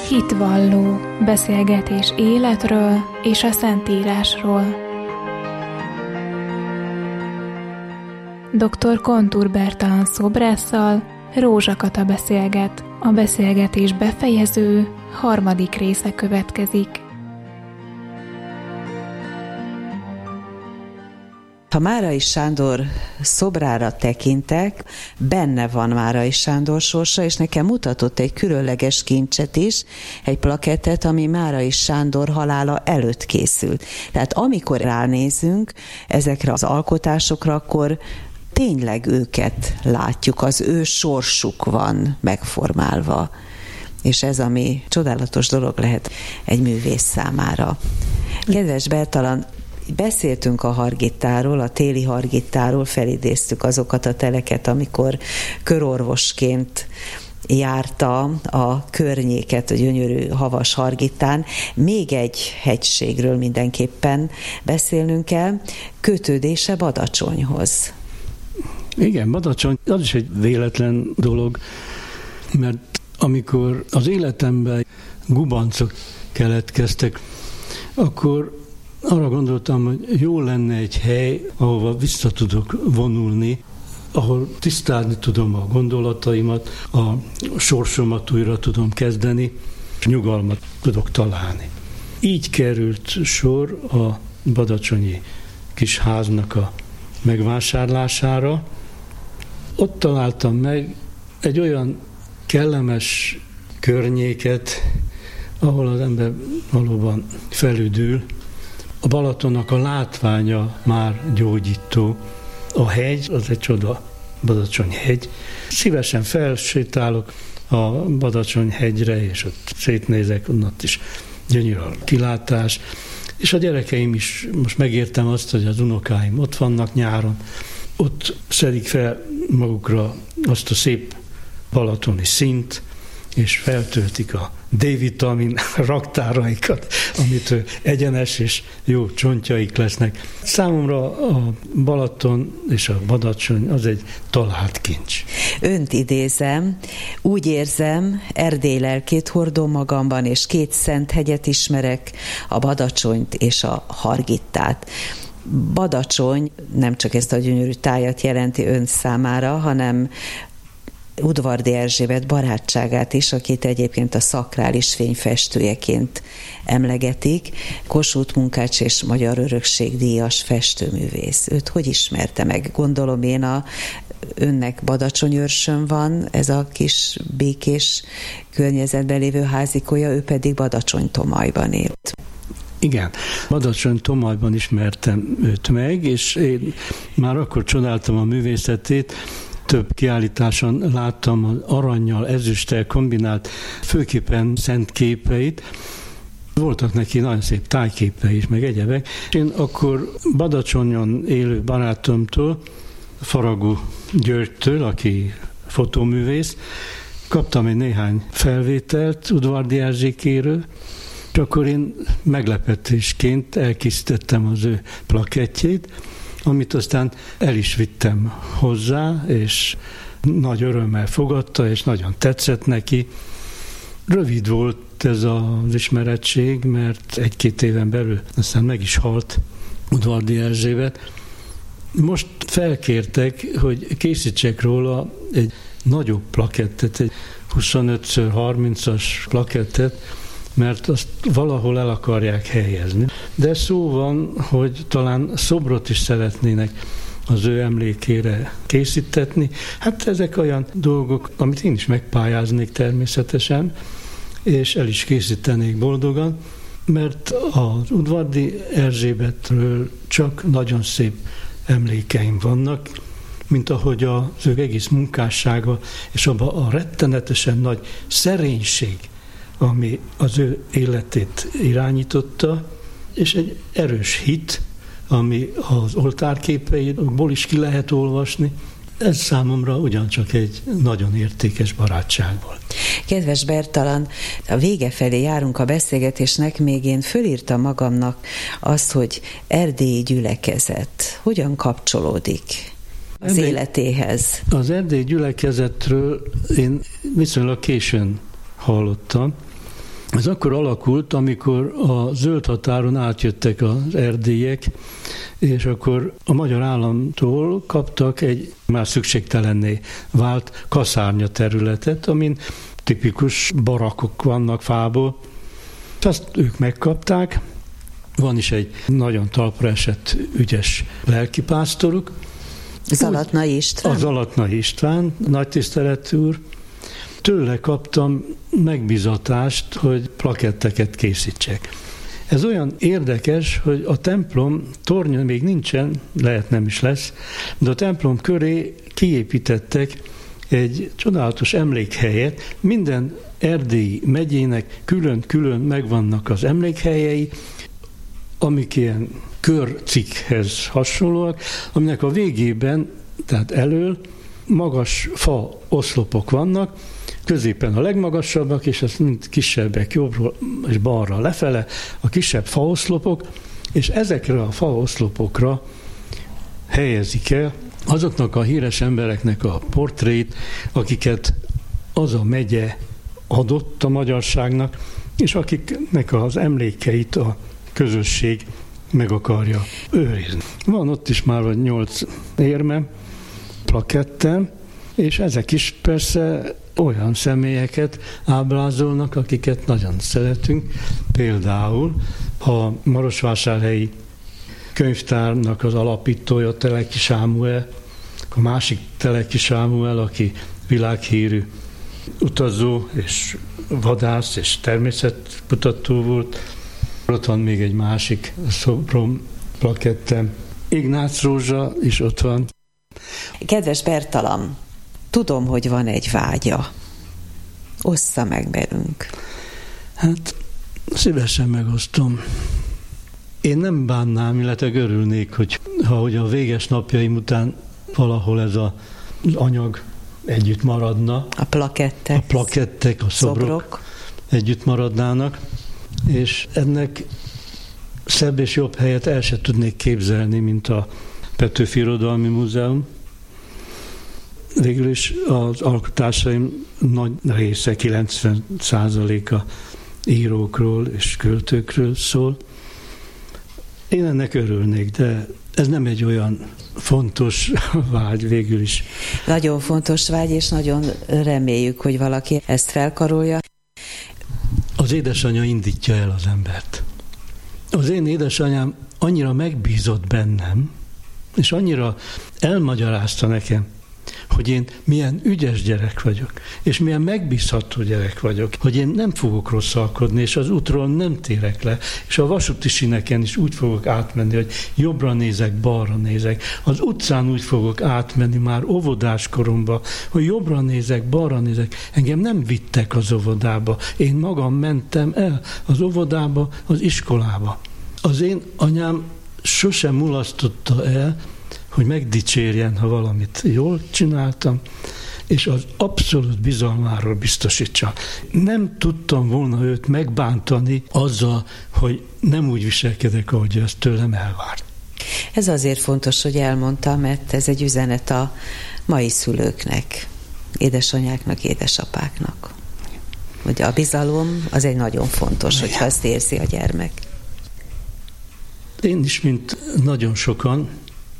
Hitvalló, beszélgetés életről és a Szentírásról. Dr. Kontur Bertalan szobrásszal Rózsa Kata beszélget. A beszélgetés befejező harmadik része következik. Ha Márai Sándor szobrára tekintek, benne van Márai Sándor sorsa, és nekem mutatott egy különleges kincset is, egy plakettet, ami Márai Sándor halála előtt készült. Tehát amikor ránézünk ezekre az alkotásokra, akkor tényleg őket látjuk, az ő sorsuk van megformálva. És ez, ami csodálatos dolog lehet egy művész számára. Kedves Bertalan, beszéltünk a Hargittáról, a téli Hargittáról, felidéztük azokat a teleket, amikor körorvosként járta a környéket, a gyönyörű havas Hargittán. Még egy hegységről mindenképpen beszélnünk kell, kötődése Badacsonyhoz. Igen, Badacsony, az is egy véletlen dolog, mert amikor az életemben gubancok keletkeztek, akkor arra gondoltam, hogy jó lenne egy hely, ahova vissza tudok vonulni, ahol tisztázni tudom a gondolataimat, a sorsomat újra tudom kezdeni, és nyugalmat tudok találni. Így került sor a badacsonyi kis háznak a megvásárlására. Ott találtam meg egy olyan kellemes környéket, ahol az ember valóban felüdül. A Balatonnak a látványa már gyógyító. A hegy, az egy csoda, Badacsony hegy. Szívesen felsétálok a Badacsony hegyre, és ott szétnézek, ott is gyönyörű a kilátás. És a gyerekeim is, most megértem azt, hogy az unokáim ott vannak nyáron, ott szedik fel magukra azt a szép balatoni színt, és feltöltik a D-vitamin raktáraikat, amitől egyenes és jó csontjaik lesznek. Számomra a Balaton és a Badacsony az egy talált kincs. Önt idézem, úgy érzem, Erdély lelkét hordom magamban, és két szent hegyet ismerek, a Badacsonyt és a Hargittát. Badacsony nem csak ezt a gyönyörű tájat jelenti ön számára, hanem Udvardy Erzsébet barátságát is, akit egyébként a szakrális fényfestőjeként emlegetik, Kossuth Munkács és Magyar Örökség díjas festőművész. Őt hogy ismerte meg? Gondolom én önnek Badacsonyőrsön van, ez a kis békés környezetben lévő házikója, ő pedig Badacsony-Tomajban élt. Igen, Badacsony-Tomajban ismertem őt meg, és én már akkor csodáltam a művészetét. Több kiállításon láttam az arannyal, ezüsttel kombinált, főképpen szent képeit. Voltak neki nagyon szép tájképei is, meg egyebek. Én akkor Badacsonyon élő barátomtól, Faragó Györgytől, aki fotóművész, kaptam egy néhány felvételt Udvardy Erzsékéről, és akkor én meglepetésként elkészítettem az ő plakettjét, amit aztán el is vittem hozzá, és nagy örömmel fogadta, és nagyon tetszett neki. Rövid volt ez az ismerettség, mert 1-2 éven belül aztán meg is halt Udvardy Erzsébet. Most felkértek, hogy készítsek róla egy nagyobb plakettet, egy 25x30-as plakettet, mert azt valahol el akarják helyezni. De szó van, hogy talán szobrot is szeretnének az ő emlékére készítetni. Hát ezek olyan dolgok, amit én is megpályáznék természetesen, és el is készítenék boldogan, mert az Udvardy Erzsébetről csak nagyon szép emlékeim vannak, mint ahogy az ő egész munkássága, és abban a rettenetesen nagy szerénység, ami az ő életét irányította, és egy erős hit, ami az oltárképeiból is ki lehet olvasni. Ez számomra ugyancsak egy nagyon értékes barátság volt. Kedves Bertalan, a vége felé járunk a beszélgetésnek, még én fölírtam magamnak azt, hogy erdélyi gyülekezet hogyan kapcsolódik az életéhez. Az erdélyi gyülekezetről én viszonylag későn hallottam, Ez akkor alakult, amikor a zöld határon átjöttek az erdélyek, és akkor a magyar államtól kaptak egy már szükségtelenné vált kaszárnya területet, amin tipikus barakkok vannak fából. Azt ők megkapták. Van is egy nagyon talpra esett ügyes lelkipásztoruk. Zalatnai István? A Zalatnai István, nagy tiszteletű úr. Tőle kaptam megbízatást, hogy plaketteket készítsek. Ez olyan érdekes, hogy a templom tornya még nincsen, lehet nem is lesz, de a templom köré kiépítettek egy csodálatos emlékhelyet. Minden erdélyi megyének külön-külön megvannak az emlékhelyei, amik ilyen körcikkhez hasonlóak, aminek a végében, tehát elől magas fa oszlopok vannak, középen a legmagasabbak, és az mind kisebbek jobbról és balra lefele, a kisebb faoszlopok, és ezekre a faoszlopokra helyezik el azoknak a híres embereknek a portrét, akiket az a megye adott a magyarságnak, és akiknek az emlékeit a közösség meg akarja őrizni. Van ott is már 8 érme, plakettem, és ezek is persze olyan személyeket ábrázolnak, akiket nagyon szeretünk. Például a marosvásárhelyi könyvtárnak az alapítója, Teleki Sámuel, a másik Teleki Sámuel, aki világhírű utazó és vadász és természetkutató volt. Ott van még egy másik szobrom, plakettem. Ignác Rózsa is ott van. Kedves Bertalan, tudom, hogy van egy vágya. Ossza meg velünk. Hát, szívesen megosztom. Én nem bánnám, illetve örülnék, hogy a véges napjaim után valahol ez az anyag együtt maradna. A plakettek, a szobrok együtt maradnának, és ennek szebb és jobb helyet el se tudnék képzelni, mint a Petőfi Irodalmi Múzeum. Végül is az alkotásaim nagy része, 90%-a írókról és költőkről szól. Én ennek örülnék, de ez nem egy olyan fontos vágy végül is. Nagyon fontos vágy, és nagyon reméljük, hogy valaki ezt felkarolja. Az édesanyja indítja el az embert. Az én édesanyám annyira megbízott bennem, és annyira elmagyarázta nekem, hogy én milyen ügyes gyerek vagyok, és milyen megbízható gyerek vagyok, hogy én nem fogok rosszalkodni, és az útról nem térek le, és a vasúti síneken is úgy fogok átmenni, hogy jobbra nézek, balra nézek. Az utcán úgy fogok átmenni már óvodás koromban, hogy jobbra nézek, balra nézek. Engem nem vittek az óvodába. Én magam mentem el az óvodába, az iskolába. Az én anyám sosem mulasztotta el, hogy megdicsérjen, ha valamit jól csináltam, és az abszolút bizalmáról biztosítsa. Nem tudtam volna őt megbántani azzal, hogy nem úgy viselkedek, ahogy ezt tőlem elvárt. Ez azért fontos, hogy elmondta, mert ez egy üzenet a mai szülőknek, édesanyáknak, édesapáknak. Hogy a bizalom az egy nagyon fontos, hogyha azt érzi a gyermek. Én is, mint nagyon sokan,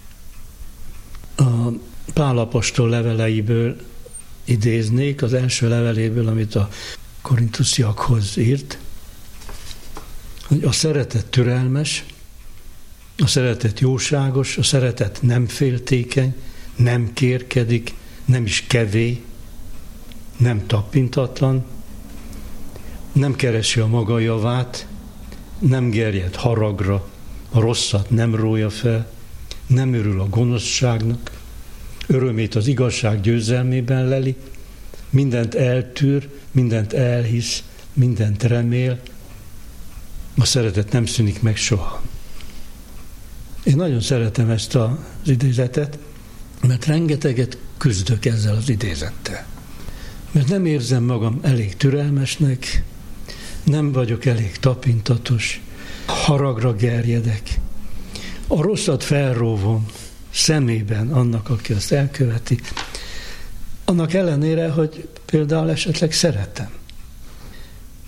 a Pál apostol leveleiből idéznék, az első leveléből, amit a korintusiakhoz írt, hogy a szeretet türelmes, a szeretet jóságos, a szeretet nem féltékeny, nem kérkedik, nem is kevély, nem tapintatlan, nem keresi a maga javát, nem gerjed haragra, a rosszat nem rója fel, nem örül a gonoszságnak, örömét az igazság győzelmében leli, mindent eltűr, mindent elhisz, mindent remél, a szeretet nem szűnik meg soha. Én nagyon szeretem ezt az idézetet, mert rengeteget küzdök ezzel az idézettel. Mert nem érzem magam elég türelmesnek, nem vagyok elég tapintatos, haragra gerjedek. A rosszat felróvom szemében annak, aki azt elköveti, annak ellenére, hogy például esetleg szeretem.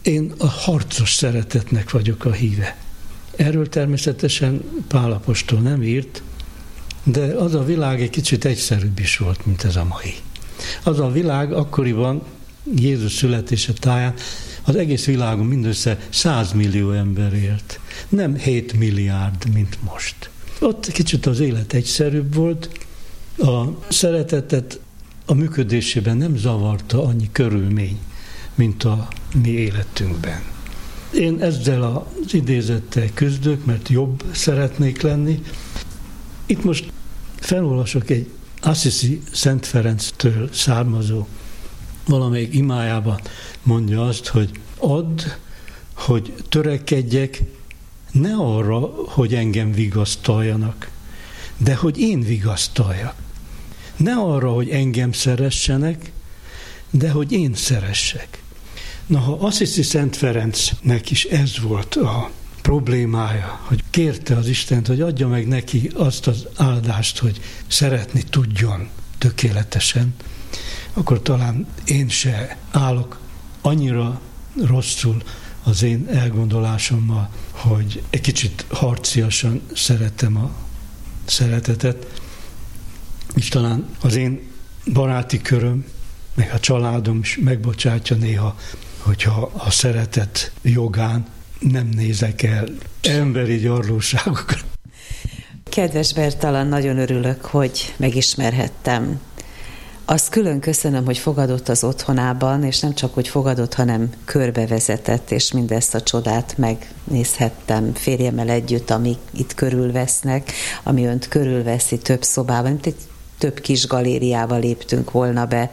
Én a harcos szeretetnek vagyok a híve. Erről természetesen Pál apostol nem írt, de az a világ egy kicsit egyszerűbb is volt, mint ez a mai. Az a világ akkoriban, Jézus születése táján, az egész világon mindössze 100 millió ember élt. Nem 7 milliárd, mint most. Ott kicsit az élet egyszerűbb volt, a szeretetet a működésében nem zavarta annyi körülmény, mint a mi életünkben. Én ezzel az idézettel küzdök, mert jobb szeretnék lenni. Itt most felolvasok egy Assisi Szent Ferenctől származó valamelyik imájában mondja azt, hogy add, hogy törekedjek ne arra, hogy engem vigasztaljanak, de hogy én vigasztaljak. Ne arra, hogy engem szeressenek, de hogy én szeressek. Na, ha Assisi Szent Ferencnek is ez volt a problémája, hogy kérte az Istent, hogy adja meg neki azt az áldást, hogy szeretni tudjon tökéletesen, akkor talán én se állok annyira rosszul az én elgondolásommal, hogy egy kicsit harciasan szeretem a szeretetet, és talán az én baráti köröm, meg a családom is megbocsátja néha, hogyha a szeretet jogán nem nézek el emberi gyarlóságokat. Kedves Bertalan, nagyon örülök, hogy megismerhettem. Azt külön köszönöm, hogy fogadott az otthonában, és nem csak, hogy fogadott, hanem körbevezetett, és mindezt a csodát megnézhettem férjemmel együtt, ami itt körülvesznek, ami önt körülveszi több szobában, mint egy több kis galériába léptünk volna be.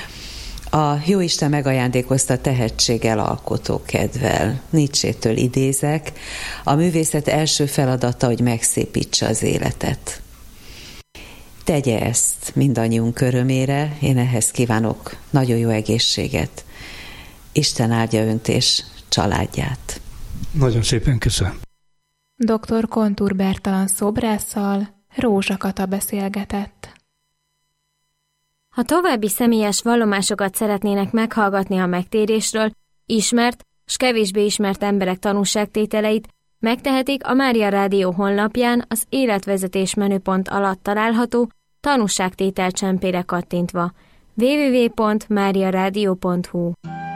A Jóisten megajándékozta tehetséggel, alkotókedvel. Nietzsétől idézek, a művészet első feladata, hogy megszépítse az életet. Tegye ezt mindannyiunk örömére, én ehhez kívánok nagyon jó egészséget. Isten áldja önt és családját. Nagyon szépen köszönöm. Dr. Kontur Bertalan szobrásszal Rózsa Kata beszélgetett. Ha további személyes vallomásokat szeretnének meghallgatni a megtérésről, ismert s kevésbé ismert emberek tanúságtételeit, megtehetik a Mária Rádió honlapján az életvezetés menüpont alatt található tanúságtétel csempére kattintva. www.mariaradio.hu